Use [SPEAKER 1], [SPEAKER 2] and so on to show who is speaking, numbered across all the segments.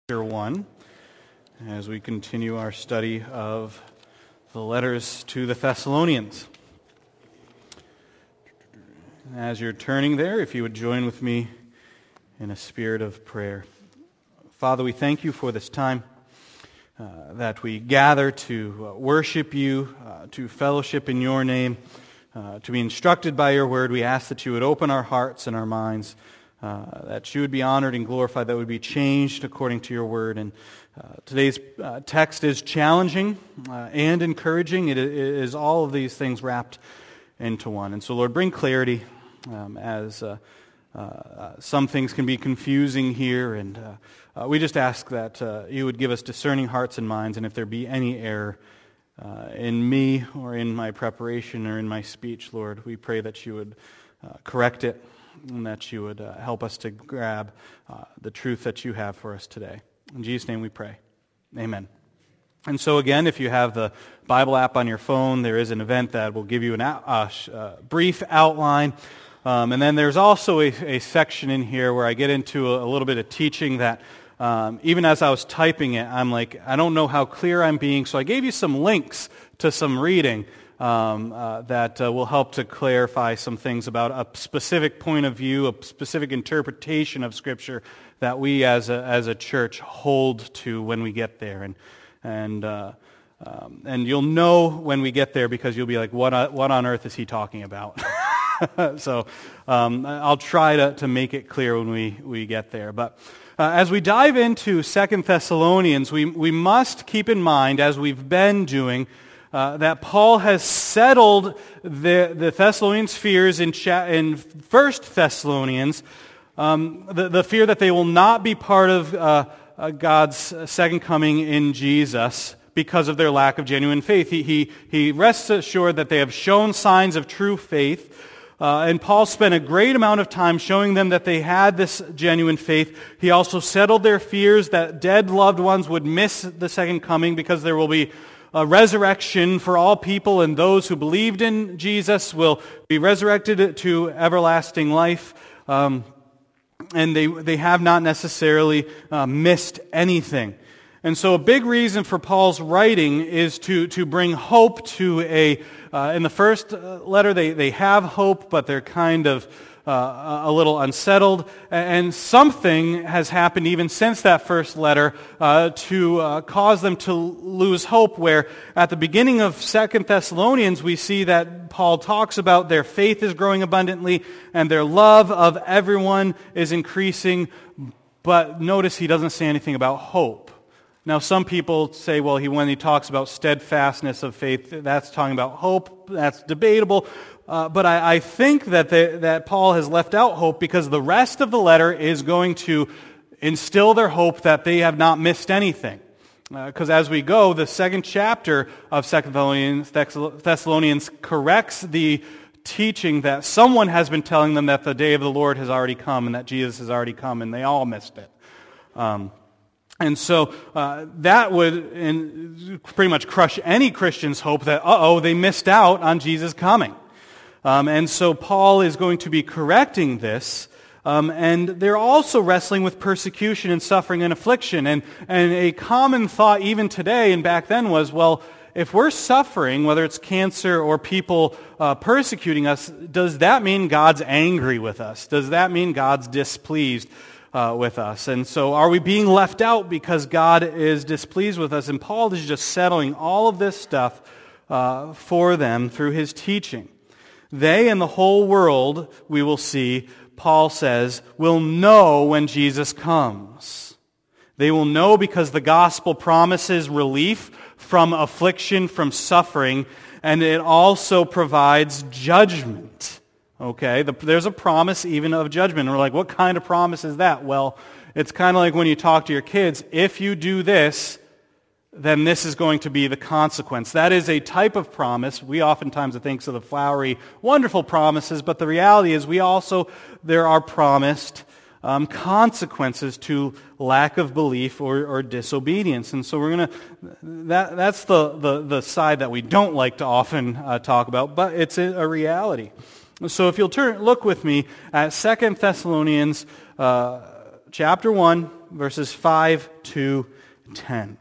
[SPEAKER 1] Chapter 1, as we continue our study of the letters to the Thessalonians. As you're turning there, if you would join with me in a spirit of prayer. Father, we thank you for this time that we gather to worship you, to fellowship in your name, to be instructed by your word. We ask that you would open our hearts and our minds, that you would be honored and glorified, that would be changed according to your word. And today's text is challenging and encouraging. It is all of these things wrapped into one. And so, Lord, bring clarity as some things can be confusing here. And we just ask that you would give us discerning hearts and minds. And if there be any error in me or in my preparation or in my speech, Lord, we pray that you would correct it, and that you would help us to grab the truth that you have for us today. In Jesus' name we pray. Amen. And so again, if you have the Bible app on your phone, there is an event that will give you a brief outline. And then there's also a section in here where I get into a little bit of teaching that even as I was typing it, I'm like, I don't know how clear I'm being, so I gave you some links to some reading that will help to clarify some things about a specific point of view, a specific interpretation of Scripture that we as a church hold to when we get there, and you'll know when we get there because you'll be like, what on earth is he talking about? So I'll try to make it clear when we get there. But as we dive into 2 Thessalonians, we must keep in mind, as we've been doing, that Paul has settled the Thessalonians' fears in 1 Thessalonians, the fear that they will not be part of God's second coming in Jesus because of their lack of genuine faith. He rests assured that they have shown signs of true faith, and Paul spent a great amount of time showing them that they had this genuine faith. He also settled their fears that dead loved ones would miss the second coming because there will be a resurrection for all people, and those who believed in Jesus will be resurrected to everlasting life. And they have not necessarily missed anything. And so a big reason for Paul's writing is to bring hope to in the first letter they have hope, but they're kind of a little unsettled, and something has happened even since that first letter to cause them to lose hope, where at the beginning of 2 Thessalonians we see that Paul talks about their faith is growing abundantly and their love of everyone is increasing, but notice he doesn't say anything about hope. Now some people say, well, when he talks about steadfastness of faith, that's talking about hope. That's debatable. But I think that Paul has left out hope because the rest of the letter is going to instill their hope that they have not missed anything. Because as we go, the second chapter of 2 Thessalonians corrects the teaching that someone has been telling them that the day of the Lord has already come and that Jesus has already come, and they all missed it. And so that would pretty much crush any Christian's hope that, they missed out on Jesus coming. And so Paul is going to be correcting this, and they're also wrestling with persecution and suffering and affliction. And a common thought even today and back then was, well, if we're suffering, whether it's cancer or people persecuting us, does that mean God's angry with us? Does that mean God's displeased with us? And so are we being left out because God is displeased with us? And Paul is just settling all of this stuff for them through his teaching. They and the whole world, we will see, Paul says, will know when Jesus comes. They will know because the gospel promises relief from affliction, from suffering, and it also provides judgment. Okay, there's a promise even of judgment. And we're like, what kind of promise is that? Well, it's kind of like when you talk to your kids, if you do this, then this is going to be the consequence. That is a type of promise. We oftentimes think of the flowery, wonderful promises, but the reality is there are promised consequences to lack of belief or disobedience. And so that's the side that we don't like to often talk about, but it's a reality. So if you'll look with me at 2 Thessalonians chapter 1, verses 5 to 10.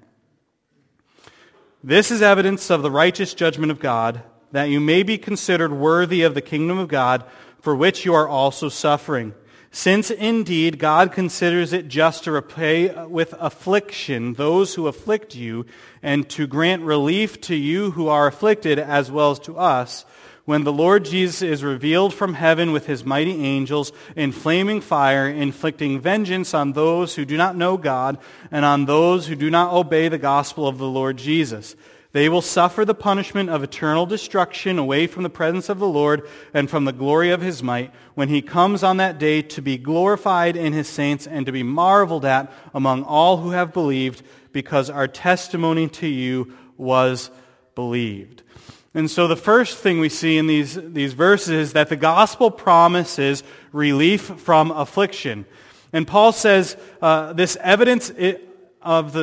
[SPEAKER 1] This is evidence of the righteous judgment of God, that you may be considered worthy of the kingdom of God, for which you are also suffering. Since indeed God considers it just to repay with affliction those who afflict you, and to grant relief to you who are afflicted as well as to us, when the Lord Jesus is revealed from heaven with his mighty angels in flaming fire, inflicting vengeance on those who do not know God and on those who do not obey the gospel of the Lord Jesus. They will suffer the punishment of eternal destruction away from the presence of the Lord and from the glory of his might, when he comes on that day to be glorified in his saints and to be marveled at among all who have believed, because our testimony to you was believed. And so the first thing we see in these verses is that the gospel promises relief from affliction. And Paul says this is evidence of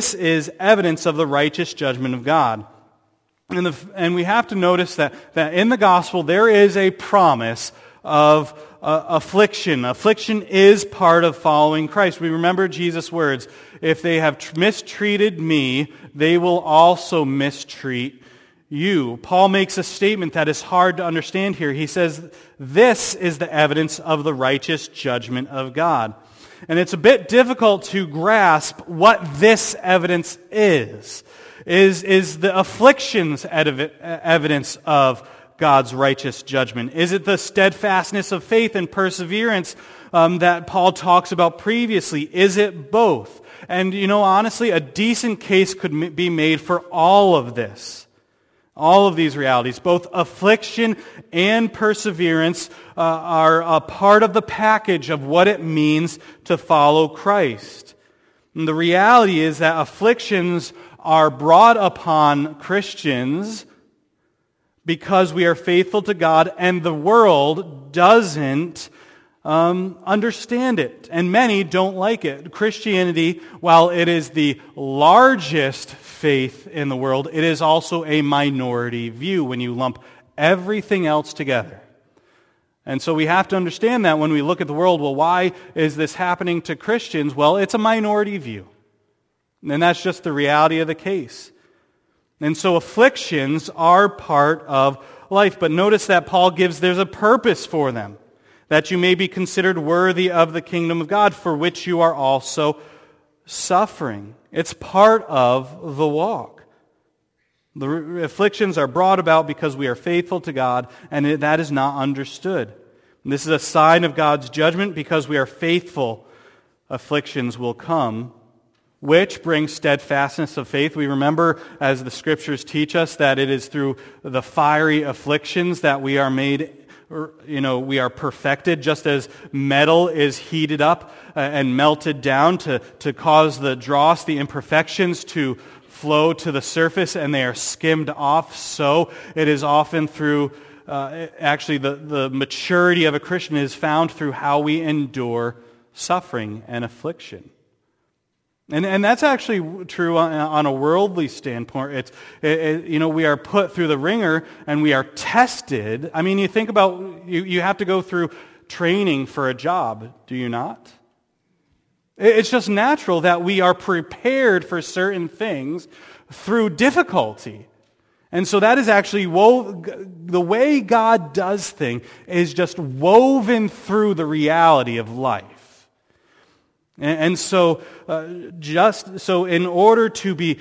[SPEAKER 1] the righteous judgment of God. And we have to notice that in the gospel there is a promise of affliction. Affliction is part of following Christ. We remember Jesus' words, if they have mistreated me, they will also mistreat you. Paul makes a statement that is hard to understand here. He says, this is the evidence of the righteous judgment of God. And it's a bit difficult to grasp what this evidence is. Is the afflictions evidence of God's righteous judgment? Is it the steadfastness of faith and perseverance that Paul talks about previously? Is it both? And honestly, a decent case could be made for all of this. All of these realities, both affliction and perseverance, are a part of the package of what it means to follow Christ. And the reality is that afflictions are brought upon Christians because we are faithful to God, and the world doesn't understand it, and many don't like it. Christianity, while it is the largest faith in the world, it is also a minority view when you lump everything else together. And so we have to understand that when we look at the world, well, why is this happening to Christians? Well, it's a minority view. And that's just the reality of the case. And so afflictions are part of life. But notice that Paul there's a purpose for them, that you may be considered worthy of the kingdom of God, for which you are also suffering. It's part of the walk. The afflictions are brought about because we are faithful to God, and that is not understood. And this is a sign of God's judgment. Because we are faithful, afflictions will come, which brings steadfastness of faith. We remember, as the Scriptures teach us, that it is through the fiery afflictions that we are made, we are perfected, just as metal is heated up and melted down to cause the dross, the imperfections to flow to the surface, and they are skimmed off. So it is often through, the maturity of a Christian is found through how we endure suffering and affliction. And that's actually true on a worldly standpoint. We are put through the ringer and we are tested. I mean, you think about, you have to go through training for a job, do you not? It's just natural that we are prepared for certain things through difficulty. And so that is actually, the way God does things is just woven through the reality of life. And so, in order to be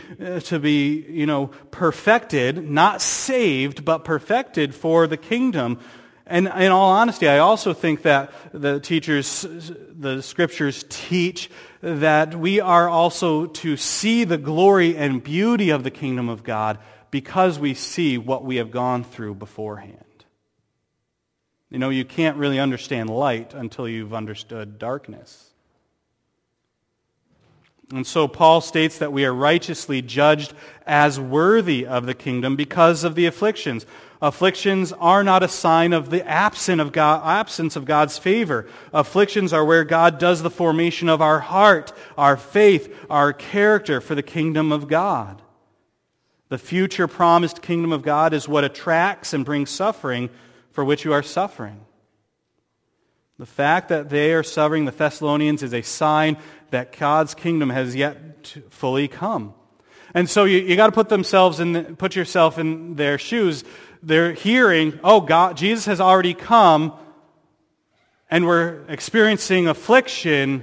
[SPEAKER 1] perfected, not saved, but perfected for the kingdom. And in all honesty, I also think that the Scriptures teach that we are also to see the glory and beauty of the kingdom of God because we see what we have gone through beforehand. You can't really understand light until you've understood darkness. And so Paul states that we are righteously judged as worthy of the kingdom because of the afflictions. Afflictions are not a sign of the absence of God's favor. Afflictions are where God does the formation of our heart, our faith, our character for the kingdom of God. The future promised kingdom of God is what attracts and brings suffering for which you are suffering. The fact that they are suffering, the Thessalonians, is a sign that God's kingdom has yet to fully come. And so you got to put yourself in their shoes. They're hearing, oh, God, Jesus has already come, and we're experiencing affliction.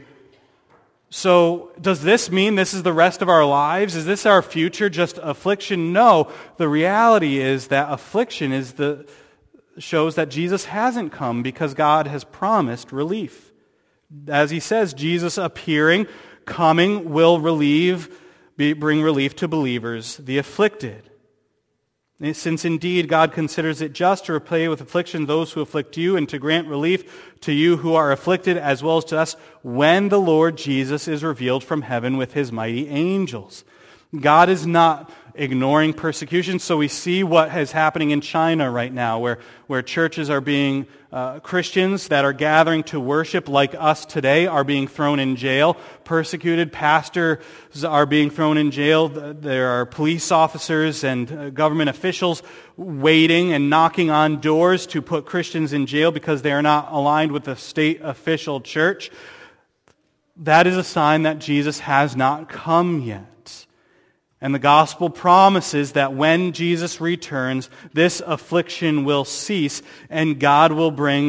[SPEAKER 1] So does this mean this is the rest of our lives? Is this our future, just affliction? No. The reality is that affliction shows that Jesus hasn't come because God has promised relief. As he says, Jesus appearing, coming, will bring relief to believers, the afflicted. Since indeed God considers it just to repay with affliction those who afflict you and to grant relief to you who are afflicted as well as to us when the Lord Jesus is revealed from heaven with his mighty angels. God is not ignoring persecution. So we see what is happening in China right now, where churches are being, Christians that are gathering to worship like us today are being thrown in jail, persecuted. Pastors are being thrown in jail. There are police officers and government officials waiting and knocking on doors to put Christians in jail because they are not aligned with the state official church. That is a sign that Jesus has not come yet. And the gospel promises that when Jesus returns, this affliction will cease and God will bring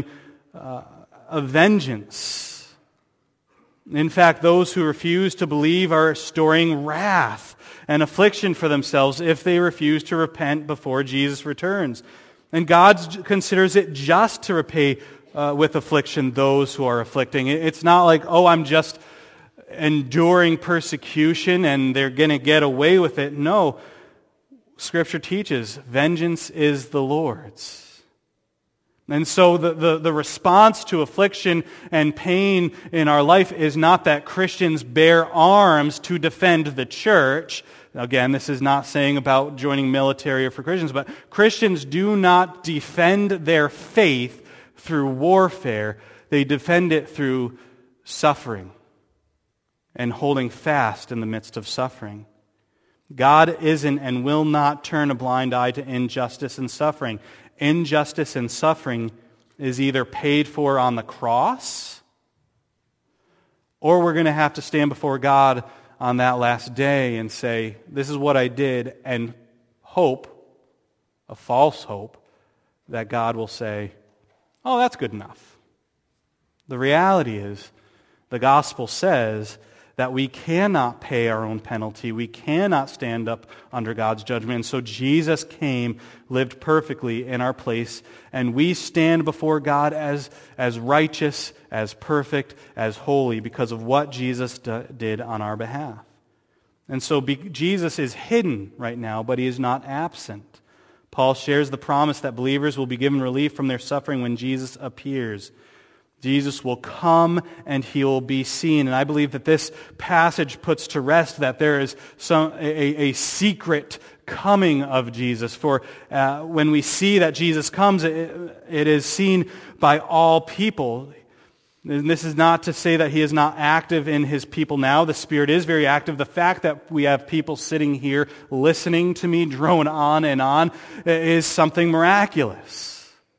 [SPEAKER 1] a vengeance. In fact, those who refuse to believe are storing wrath and affliction for themselves if they refuse to repent before Jesus returns. And God considers it just to repay with affliction those who are afflicting. It's not like, oh, I'm just enduring persecution and they're going to get away with it. No, Scripture teaches vengeance is the Lord's. And so the response to affliction and pain in our life is not that Christians bear arms to defend the church. Again, this is not saying about joining military or for Christians, but Christians do not defend their faith through warfare. They defend it through suffering and holding fast in the midst of suffering. God isn't and will not turn a blind eye to injustice and suffering. Injustice and suffering is either paid for on the cross, or we're going to have to stand before God on that last day and say, this is what I did, and hope, a false hope, that God will say, oh, that's good enough. The reality is, the gospel says that we cannot pay our own penalty. We cannot stand up under God's judgment. And so Jesus came, lived perfectly in our place, and we stand before God as righteous, as perfect, as holy because of what Jesus did on our behalf. And so Jesus is hidden right now, but he is not absent. Paul shares the promise that believers will be given relief from their suffering when Jesus appears. Jesus will come and he will be seen. And I believe that this passage puts to rest that there is a secret coming of Jesus. For when we see that Jesus comes, it is seen by all people. And this is not to say that he is not active in his people now. The Spirit is very active. The fact that we have people sitting here listening to me drone on and on is something miraculous.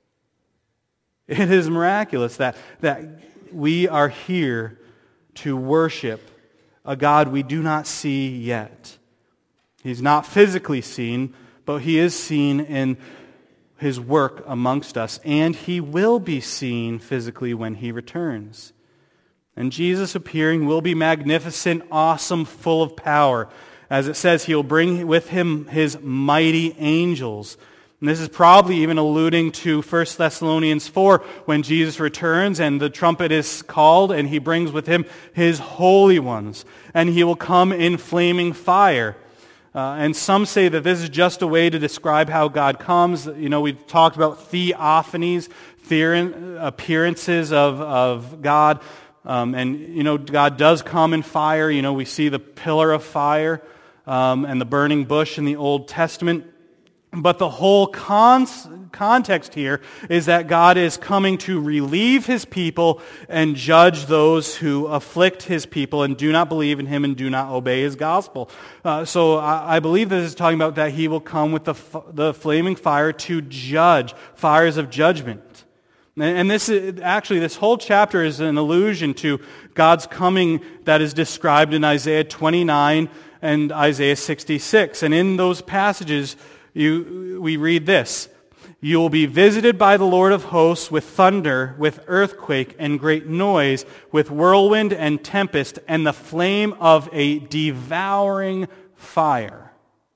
[SPEAKER 1] It is miraculous that we are here to worship a God we do not see yet. He's not physically seen, but he is seen in his work amongst us, and he will be seen physically when he returns. And Jesus appearing will be magnificent, awesome, full of power. As it says, he will bring with him his mighty angels. And this is probably even alluding to 1 Thessalonians 4 when Jesus returns and the trumpet is called and he brings with him his holy ones. And he will come in flaming fire. And some say that this is just a way to describe how God comes. You know, we've talked about theophanies, appearances of God. And, you know, God does come in fire. You know, we see the pillar of fire and the burning bush in the Old Testament. But the whole context here is that God is coming to relieve his people and judge those who afflict his people and do not believe in him and do not obey his gospel. So I believe this is talking about that he will come with the flaming fire to judge, fires of judgment. And this whole chapter is an allusion to God's coming that is described in Isaiah 29 and Isaiah 66. And in those passages, we read this: "You will be visited by the Lord of hosts with thunder, with earthquake and great noise, with whirlwind and tempest, and the flame of a devouring fire."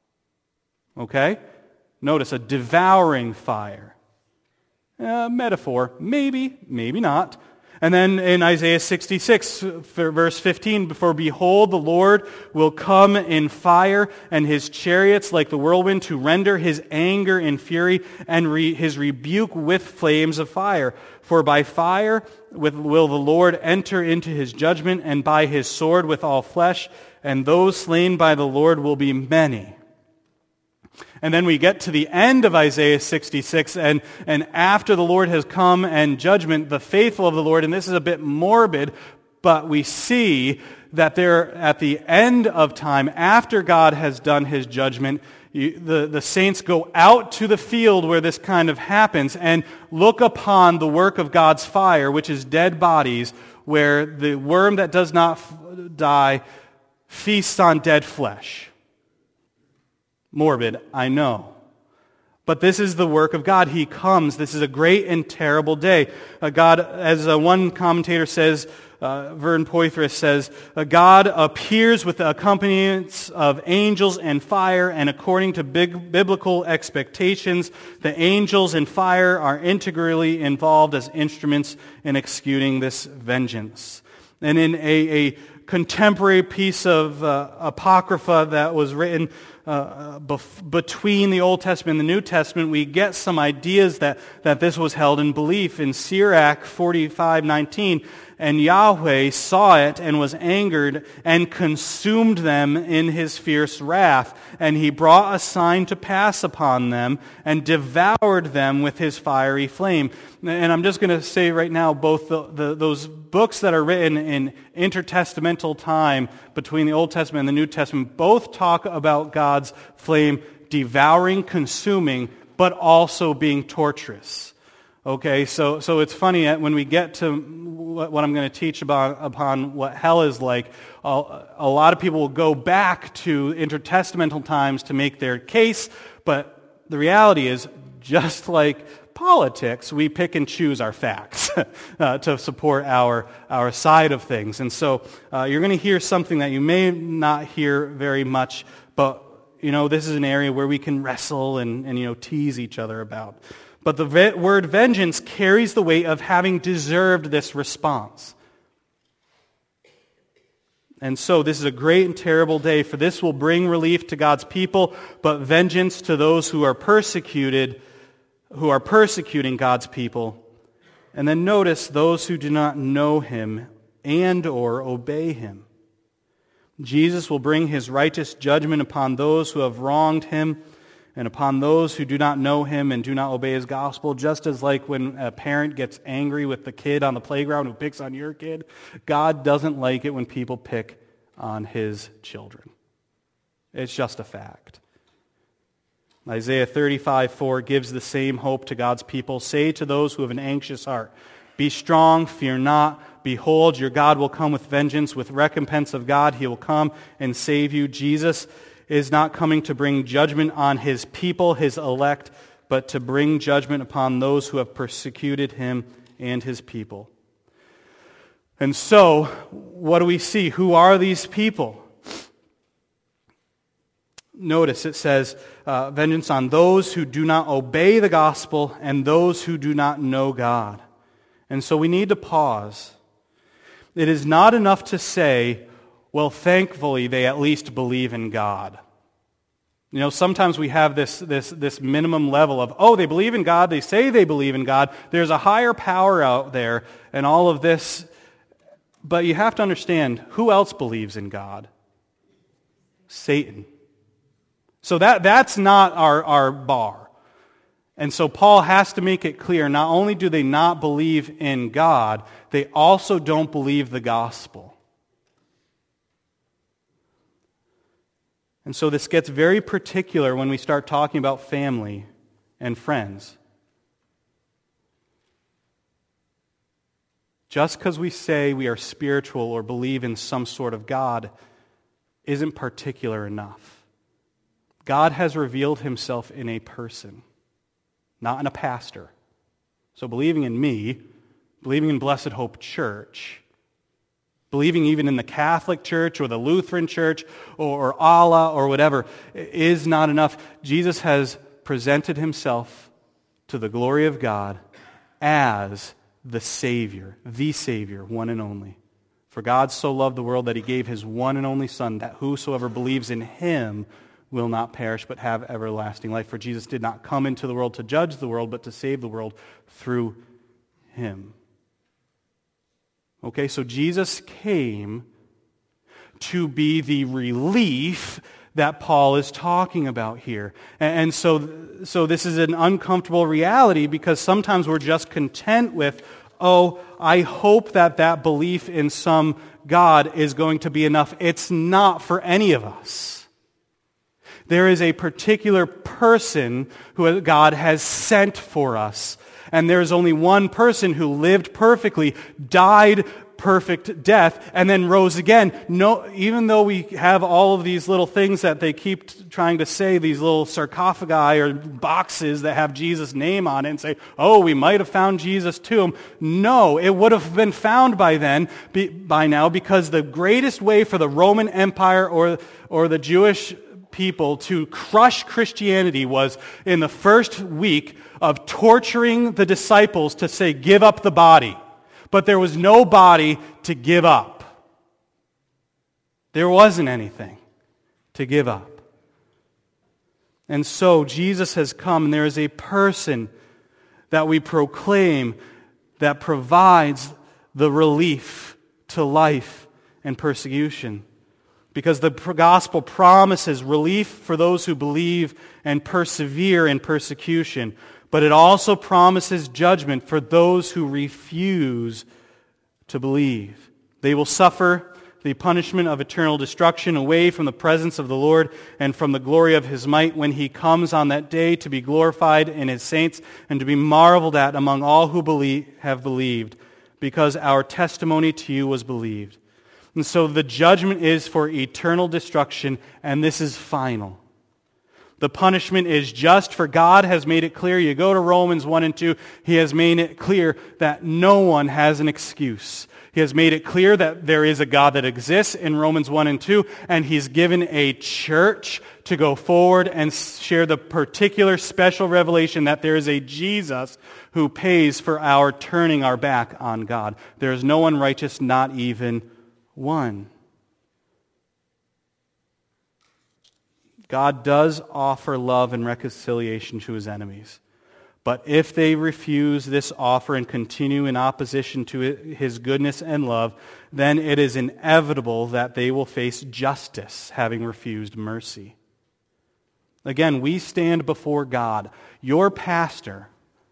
[SPEAKER 1] Okay? Notice, a devouring fire. Metaphor. Maybe, maybe not. And then in Isaiah 66, verse 15, "For behold, the Lord will come in fire, and his chariots like the whirlwind, to render his anger in fury, and his rebuke with flames of fire. For by fire will the Lord enter into his judgment, and by his sword with all flesh, and those slain by the Lord will be many." And then we get to the end of Isaiah 66, and after the Lord has come and judgment, the faithful of the Lord, and this is a bit morbid, but we see that there at the end of time, after God has done his judgment, the saints go out to the field where this kind of happens and look upon the work of God's fire, which is dead bodies, where the worm that does not die feasts on dead flesh. Morbid, I know. But this is the work of God. He comes. This is a great and terrible day. God, as one commentator says, Vern Poythress says, God appears with the accompaniments of angels and fire, and according to biblical expectations, the angels and fire are integrally involved as instruments in executing this vengeance. And in a contemporary piece of apocrypha that was written between the Old Testament and the New Testament, we get some ideas that this was held in belief. In Sirach 45:19, "And Yahweh saw it and was angered and consumed them in his fierce wrath. And he brought a sign to pass upon them and devoured them with his fiery flame." And I'm just going to say right now, both those books that are written in intertestamental time between the Old Testament and the New Testament both talk about God's flame devouring, consuming, but also being torturous. Okay, so it's funny that when we get to what I'm going to teach upon what hell is like, a lot of people will go back to intertestamental times to make their case, but the reality is, just like politics, we pick and choose our facts to support our side of things. And so you're going to hear something that you may not hear very much, but this is an area where we can wrestle and tease each other about. But the word vengeance carries the weight of having deserved this response. And so this is a great and terrible day, for this will bring relief to God's people, but vengeance to those who are persecuting God's people. And then notice those who do not know him and or obey him. Jesus will bring his righteous judgment upon those who have wronged him and upon those who do not know him and do not obey his gospel, just as like when a parent gets angry with the kid on the playground who picks on your kid, God doesn't like it when people pick on his children. It's just a fact. Isaiah 35:4 gives the same hope to God's people. "Say to those who have an anxious heart, be strong, fear not. Behold, your God will come with vengeance, with recompense of God. He will come and save you." Jesus is not coming to bring judgment on his people, his elect, but to bring judgment upon those who have persecuted him and his people. And so, what do we see? Who are these people? Notice it says, vengeance on those who do not obey the gospel and those who do not know God. And so we need to pause. It is not enough to say, well, thankfully they at least believe in God. Sometimes we have this minimum level of, they believe in God, they say they believe in God, there's a higher power out there, and all of this. But you have to understand, who else believes in God? Satan. So that's not our bar. And so Paul has to make it clear, not only do they not believe in God, they also don't believe the gospel. And so this gets very particular when we start talking about family and friends. just because we say we are spiritual or believe in some sort of God isn't particular enough. God has revealed himself in a person, not in a pastor. So believing in me, believing in Blessed Hope Church, believing even in the Catholic Church or the Lutheran Church or Allah or whatever is not enough. Jesus has presented himself to the glory of God as the Savior, one and only. For God so loved the world that he gave his one and only Son, that whosoever believes in him will not perish but have everlasting life. For Jesus did not come into the world to judge the world, but to save the world through him. Okay, so Jesus came to be the relief that Paul is talking about here. And so this is an uncomfortable reality because sometimes we're just content with, oh, I hope that belief in some God is going to be enough. It's not for any of us. There is a particular person who God has sent for us. And there's only one person who lived perfectly, died perfect death, and then rose again. No, even though we have all of these little things that they keep trying to say, these little sarcophagi or boxes that have Jesus' name on it and say, oh, we might have found Jesus' tomb. No, it would have been found by now, because the greatest way for the Roman Empire or the Jewish people to crush Christianity was in the first week of torturing the disciples to say, give up the body. But there was no body to give up. There wasn't anything to give up. And so Jesus has come, and there is a person that we proclaim that provides the relief to life and persecution. Because the gospel promises relief for those who believe and persevere in persecution. But it also promises judgment for those who refuse to believe. They will suffer the punishment of eternal destruction away from the presence of the Lord and from the glory of his might when he comes on that day to be glorified in his saints and to be marveled at among all who have believed, because our testimony to you was believed. And so the judgment is for eternal destruction, and this is final. The punishment is just, for God has made it clear. You go to Romans 1 and 2, he has made it clear that no one has an excuse. He has made it clear that there is a God that exists in Romans 1 and 2, and he's given a church to go forward and share the particular special revelation that there is a Jesus who pays for our turning our back on God. There is no one righteous, not even one. God does offer love and reconciliation to his enemies. But if they refuse this offer and continue in opposition to his goodness and love, then it is inevitable that they will face justice, having refused mercy. Again, we stand before God. Your pastor,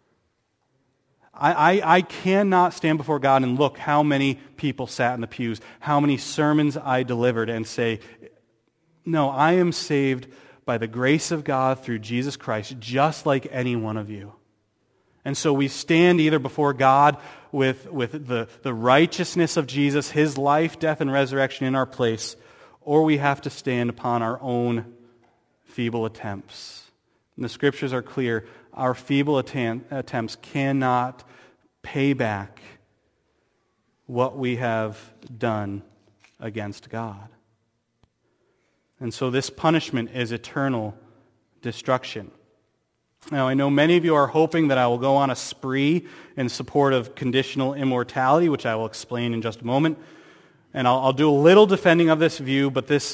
[SPEAKER 1] I cannot stand before God and look how many people sat in the pews, how many sermons I delivered, and say, no, I am saved by the grace of God through Jesus Christ, just like any one of you. And so we stand either before God with the righteousness of Jesus, his life, death, and resurrection in our place, or we have to stand upon our own feeble attempts. And the Scriptures are clear. Our feeble attempts cannot pay back what we have done against God. And so this punishment is eternal destruction. Now, I know many of you are hoping that I will go on a spree in support of conditional immortality, which I will explain in just a moment. And I'll do a little defending of this view, but this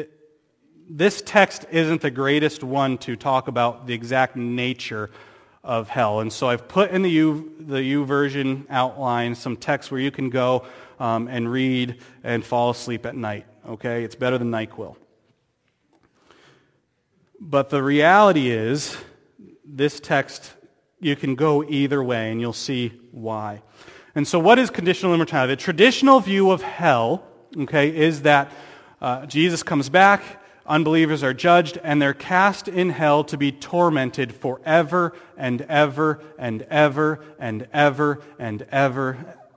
[SPEAKER 1] text isn't the greatest one to talk about the exact nature of hell. And so I've put in the YouVersion outline some text where you can go and read and fall asleep at night. Okay? It's better than NyQuil. But the reality is, this text, you can go either way, and you'll see why. And so what is conditional immortality? The traditional view of hell, okay, is that Jesus comes back, unbelievers are judged, and they're cast in hell to be tormented forever and ever and ever and ever and ever,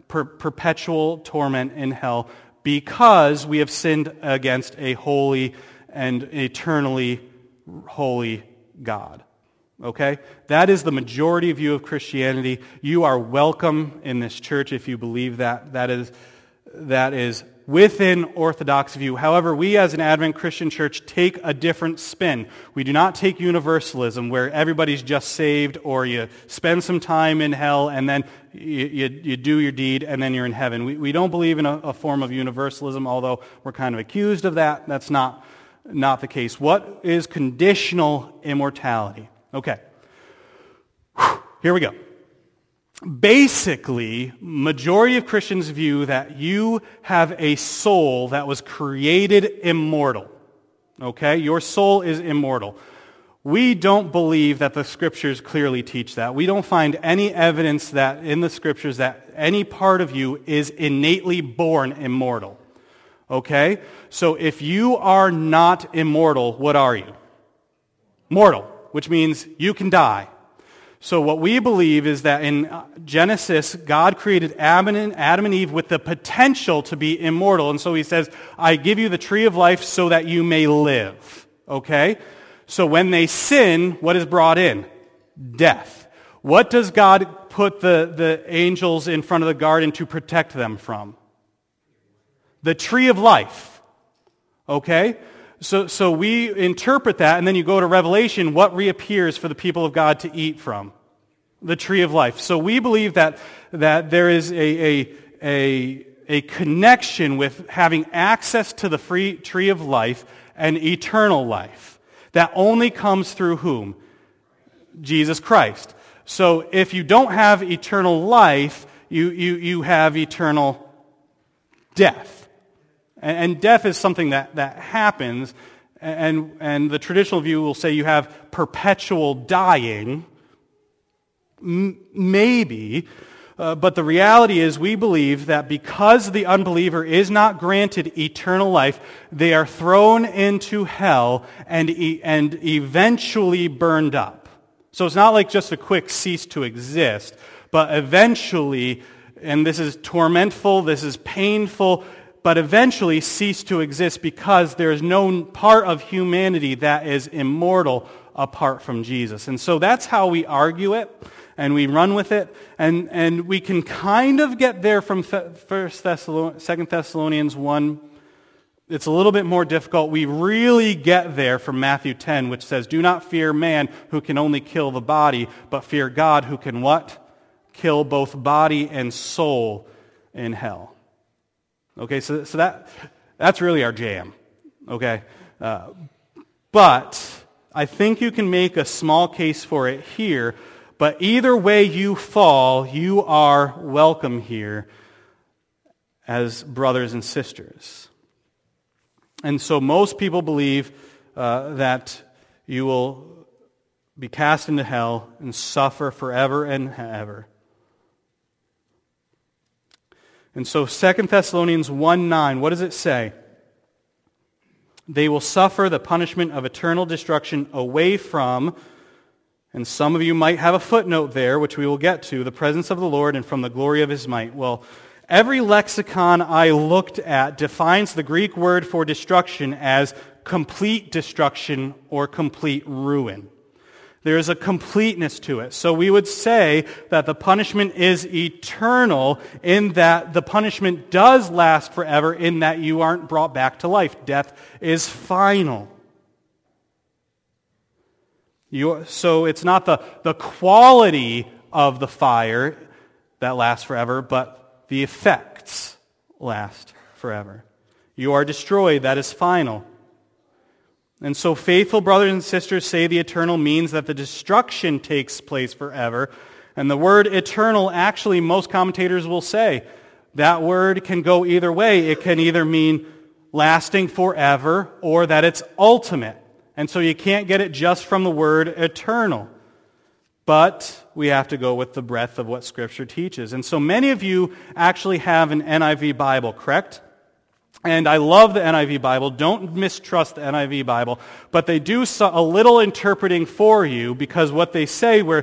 [SPEAKER 1] perpetual torment in hell because we have sinned against a holy and eternally holy God. Okay? That is the majority view of Christianity. You are welcome in this church if you believe that. That is within Orthodox view. However, we as an Advent Christian church take a different spin. We do not take universalism where everybody's just saved, or you spend some time in hell and then you do your deed and then you're in heaven. We don't believe in a form of universalism, although we're kind of accused of that. That's not the case. What is conditional immortality? Okay. Here we go. Basically, majority of Christians view that you have a soul that was created immortal. Okay? Your soul is immortal. We don't believe that the Scriptures clearly teach that. We don't find any evidence that in the Scriptures that any part of you is innately born immortal. Okay? So if you are not immortal, what are you? Mortal, which means you can die. So what we believe is that in Genesis, God created Adam and Eve with the potential to be immortal. And so he says, I give you the tree of life so that you may live. Okay? So when they sin, what is brought in? Death. What does God put the angels in front of the garden to protect them from? The tree of life. Okay? So we interpret that, and then you go to Revelation, what reappears for the people of God to eat from? The tree of life. So we believe that there is a connection with having access to the free tree of life and eternal life. That only comes through whom? Jesus Christ. So if you don't have eternal life, you have eternal death. And death is something that happens, and the traditional view will say you have perpetual dying, maybe, but the reality is we believe that because the unbeliever is not granted eternal life, they are thrown into hell and eventually burned up. So it's not like just a quick cease to exist, but eventually, and this is tormentful, this is painful, but eventually cease to exist because there is no part of humanity that is immortal apart from Jesus. And so that's how we argue it, and we run with it, and we can kind of get there from 2 Thessalonians 1. It's a little bit more difficult. We really get there from Matthew 10, which says, do not fear man who can only kill the body, but fear God who can what? Kill both body and soul in hell. Okay, so that's really our jam, okay? But I think you can make a small case for it here, but either way you fall, you are welcome here as brothers and sisters. And so most people believe that you will be cast into hell and suffer forever and ever. And so 2 Thessalonians 1:9, what does it say? They will suffer the punishment of eternal destruction away from, and some of you might have a footnote there, which we will get to, the presence of the Lord and from the glory of His might. Well, every lexicon I looked at defines the Greek word for destruction as complete destruction or complete ruin. There is a completeness to it. So we would say that the punishment is eternal in that the punishment does last forever in that you aren't brought back to life. Death is final. So it's not the quality of the fire that lasts forever, but the effects last forever. You are destroyed. That is final. And so faithful brothers and sisters say the eternal means that the destruction takes place forever. And the word eternal, actually, most commentators will say, that word can go either way. It can either mean lasting forever or that it's ultimate. And so you can't get it just from the word eternal. But we have to go with the breadth of what Scripture teaches. And so many of you actually have an NIV Bible, correct? And I love the NIV Bible. Don't mistrust the NIV Bible. But they do a little interpreting for you because what they say where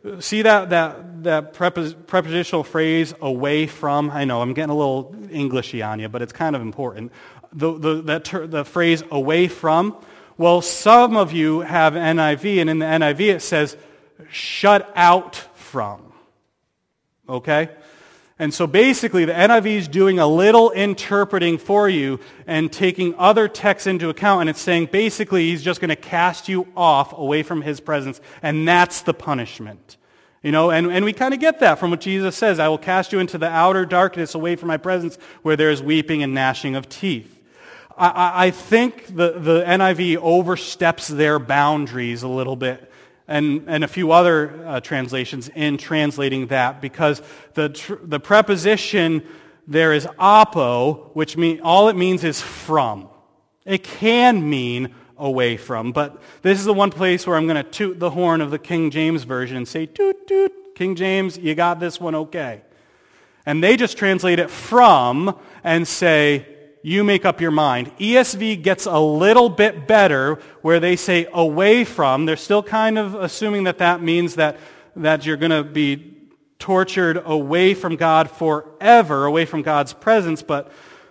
[SPEAKER 1] see that prepositional phrase, away from? I know, I'm getting a little Englishy on you, but it's kind of important. The phrase, away from. Well, some of you have NIV, and in the NIV it says, shut out from. Okay? And so basically the NIV is doing a little interpreting for you and taking other texts into account, and it's saying basically he's just going to cast you off away from his presence, and that's the punishment. And we kind of get that from what Jesus says, I will cast you into the outer darkness away from my presence where there is weeping and gnashing of teeth. I think the NIV oversteps their boundaries a little bit, and a few other translations in translating that, because the preposition there is apo, which all it means is from. It can mean away from, but this is the one place where I'm going to toot the horn of the King James Version and say, toot, toot, King James, you got this one okay. And they just translate it from and say, you make up your mind. ESV gets a little bit better where they say away from. They're still kind of assuming that means that you're going to be tortured away from God forever, away from God's presence. But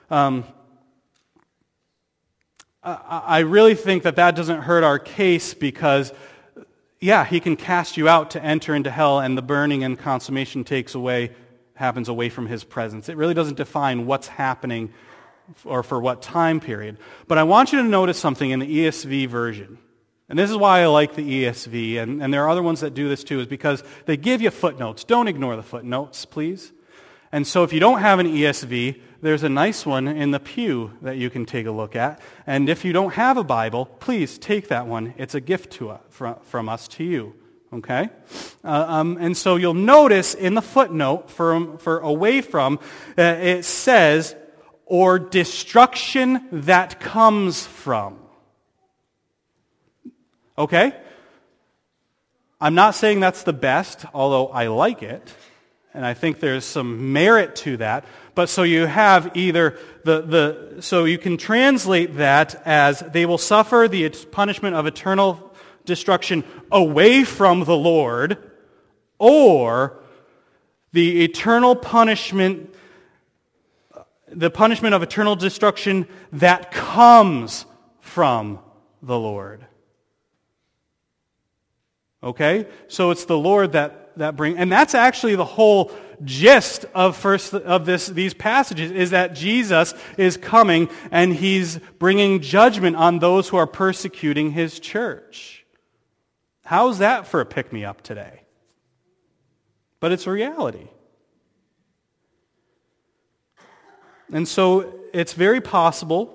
[SPEAKER 1] I really think that doesn't hurt our case because, yeah, he can cast you out to enter into hell, and the burning and consummation happens away from his presence. It really doesn't define what's happening or for what time period. But I want you to notice something in the ESV version. And this is why I like the ESV, and there are other ones that do this too, is because they give you footnotes. Don't ignore the footnotes, please. And so if you don't have an ESV, there's a nice one in the pew that you can take a look at. And if you don't have a Bible, please take that one. It's a gift from us to you. Okay? And so you'll notice in the footnote for away from, it says, or destruction that comes from. Okay? I'm not saying that's the best, although I like it, and I think there's some merit to that. But so you have either so you can translate that as they will suffer the punishment of eternal destruction away from the Lord, or the eternal punishment, the punishment of eternal destruction that comes from the Lord. Okay? So it's the Lord that brings, and that's actually the whole gist of these passages, is that Jesus is coming and he's bringing judgment on those who are persecuting his church. How's that for a pick-me-up today? But it's a reality. And so it's very possible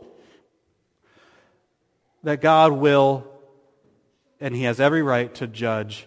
[SPEAKER 1] that God will, and he has every right to judge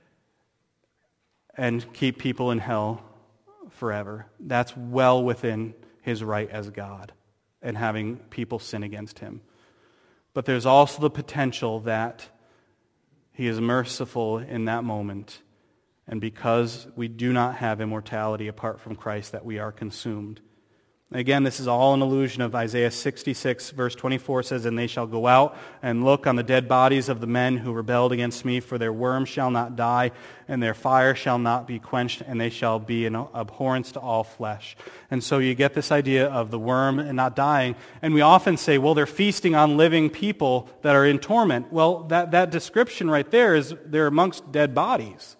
[SPEAKER 1] and keep people in hell forever. That's well within his right as God and having people sin against him. But there's also the potential that he is merciful in that moment, and because we do not have immortality apart from Christ, that we are consumed. Again, this is all an allusion of Isaiah 66, verse 24 says, and they shall go out and look on the dead bodies of the men who rebelled against me, for their worm shall not die, and their fire shall not be quenched, and they shall be an abhorrence to all flesh. And so you get this idea of the worm and not dying, and we often say, well, they're feasting on living people that are in torment. Well, that description right there is they're amongst dead bodies.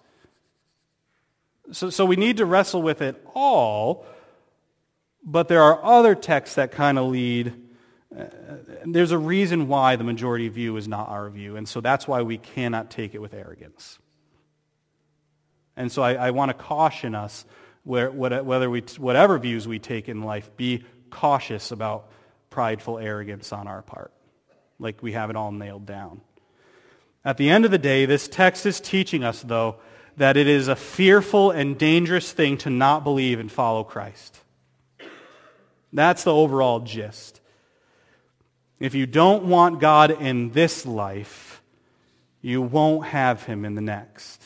[SPEAKER 1] So we need to wrestle with it all. But there are other texts that kind of lead. There's a reason why the majority view is not our view, and so that's why we cannot take it with arrogance. And so I want to caution us, whatever views we take in life, be cautious about prideful arrogance on our part, like we have it all nailed down. At the end of the day, this text is teaching us, though, that it is a fearful and dangerous thing to not believe and follow Christ. That's the overall gist. If you don't want God in this life, you won't have him in the next.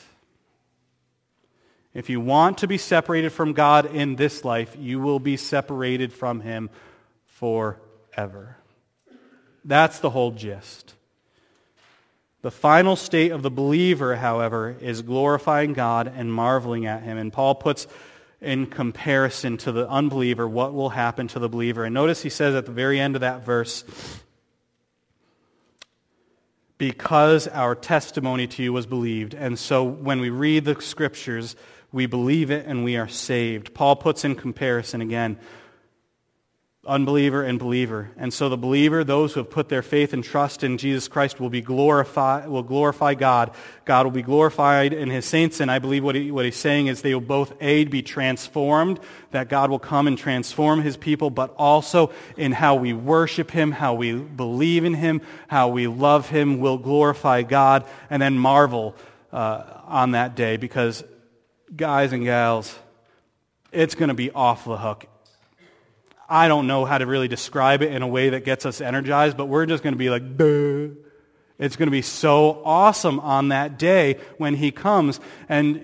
[SPEAKER 1] If you want to be separated from God in this life, you will be separated from him forever. That's the whole gist. The final state of the believer, however, is glorifying God and marveling at Him. And Paul puts in comparison to the unbeliever what will happen to the believer. And notice he says at the very end of that verse, because our testimony to you was believed. And so when we read the Scriptures, we believe it and we are saved. Paul puts in comparison again, unbeliever and believer. And so the believer, those who have put their faith and trust in Jesus Christ, will glorify God. God will be glorified in His saints, and I believe what he's saying is they will both be transformed, that God will come and transform His people, but also in how we worship Him, how we believe in Him, how we love Him, will glorify God, and then marvel on that day, because guys and gals, it's going to be off the hook. I don't know how to really describe it in a way that gets us energized, but we're just going to be like, duh. It's going to be so awesome on that day when He comes. And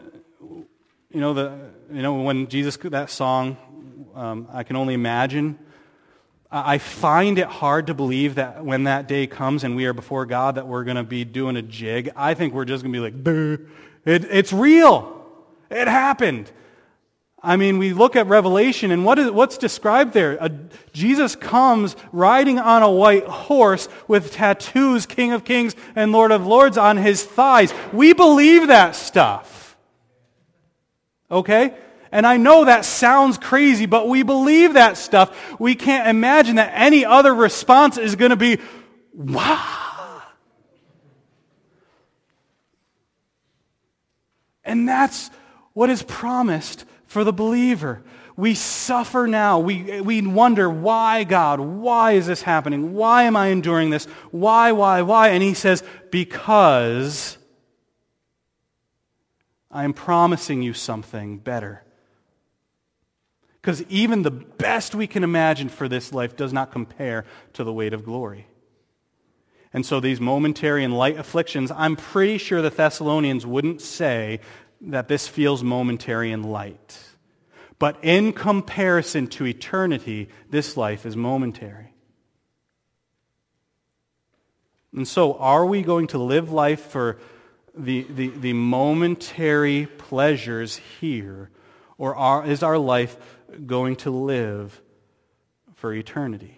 [SPEAKER 1] when Jesus, that song, I Can Only Imagine, I find it hard to believe that when that day comes and we are before God that we're going to be doing a jig. I think we're just going to be like, duh. It's real. It happened. I mean, we look at Revelation, and what's described there? Jesus comes riding on a white horse with tattoos, King of Kings and Lord of Lords, on His thighs. We believe that stuff. Okay? And I know that sounds crazy, but we believe that stuff. We can't imagine that any other response is going to be, wow. And that's what is promised for the believer. We suffer now. We wonder, why, God? Why is this happening? Why am I enduring this? Why? And He says, because I am promising you something better. Because even the best we can imagine for this life does not compare to the weight of glory. And so these momentary and light afflictions, I'm pretty sure the Thessalonians wouldn't say that this feels momentary and light. But in comparison to eternity, this life is momentary. And so are we going to live life for the momentary pleasures here, or is our life going to live for eternity?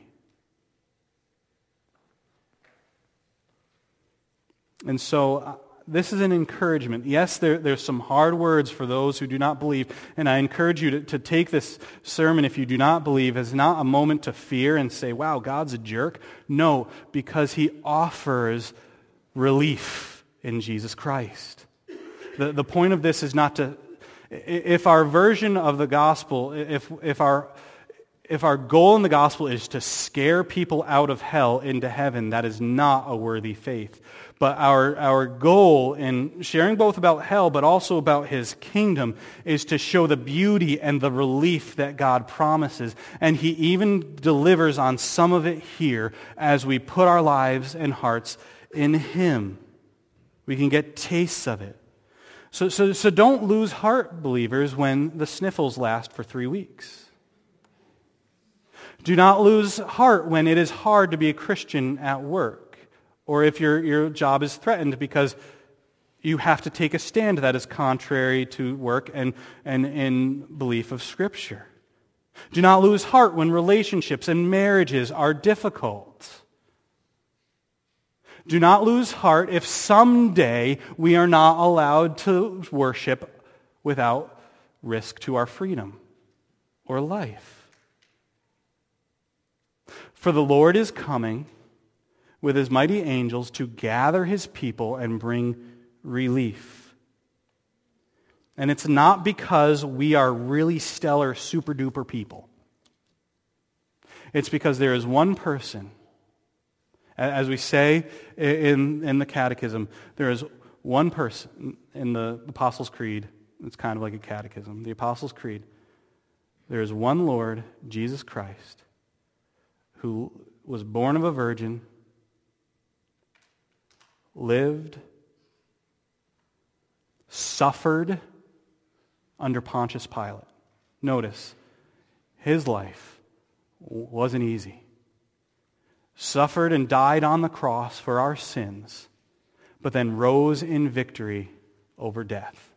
[SPEAKER 1] And so this is an encouragement. Yes, there's some hard words for those who do not believe, and I encourage you to take this sermon, if you do not believe, as not a moment to fear and say, wow, God's a jerk. No, because He offers relief in Jesus Christ. The point of this is not to, if our version of the gospel, if our goal in the gospel is to scare people out of hell into heaven, that is not a worthy faith. But our goal in sharing both about hell but also about His kingdom is to show the beauty and the relief that God promises. And He even delivers on some of it here as we put our lives and hearts in Him. We can get tastes of it. So don't lose heart, believers, when the sniffles last for 3 weeks. Do not lose heart when it is hard to be a Christian at work, or if your job is threatened because you have to take a stand that is contrary to work and in belief of Scripture. Do not lose heart when relationships and marriages are difficult. Do not lose heart if someday we are not allowed to worship without risk to our freedom or life. For the Lord is coming with His mighty angels to gather His people and bring relief. And it's not because we are really stellar, super-duper people. It's because there is one person, as we say in the Catechism, there is one person in the Apostles' Creed. It's kind of like a catechism. The Apostles' Creed. There is one Lord, Jesus Christ, who was born of a virgin, lived, suffered under Pontius Pilate. Notice, His life wasn't easy. Suffered and died on the cross for our sins, but then rose in victory over death.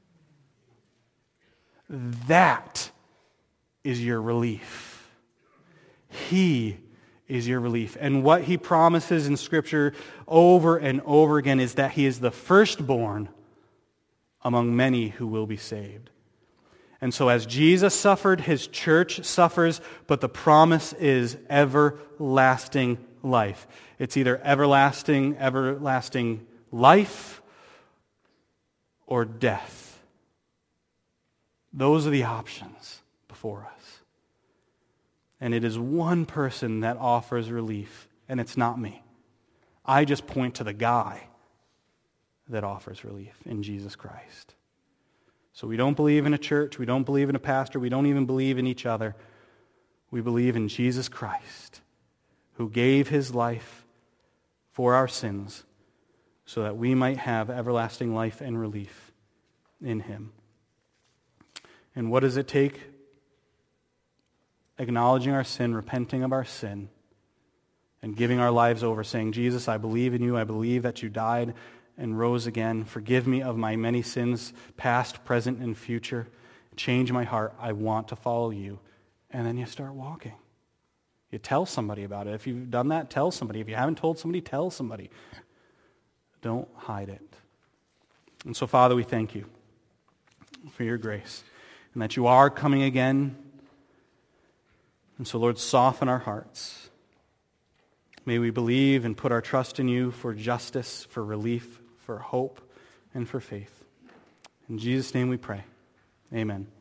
[SPEAKER 1] That is your relief. He is your relief. And what he promises in Scripture over and over again is that he is the firstborn among many who will be saved. And so as Jesus suffered, his church suffers, but the promise is everlasting life. It's either everlasting life or death. Those are the options before us. And it is one person that offers relief, and it's not me. I just point to the guy that offers relief in Jesus Christ. So we don't believe in a church, we don't believe in a pastor, we don't even believe in each other. We believe in Jesus Christ, who gave his life for our sins so that we might have everlasting life and relief in him. And what does it take? Acknowledging our sin, repenting of our sin, and giving our lives over, saying, Jesus, I believe in you. I believe that you died and rose again. Forgive me of my many sins, past, present, and future. Change my heart. I want to follow you. And then you start walking. You tell somebody about it. If you've done that, tell somebody. If you haven't told somebody, tell somebody. Don't hide it. And so, Father, we thank you for your grace and that you are coming again. And so, Lord, soften our hearts. May we believe and put our trust in you for justice, for relief, for hope, and for faith. In Jesus' name we pray. Amen.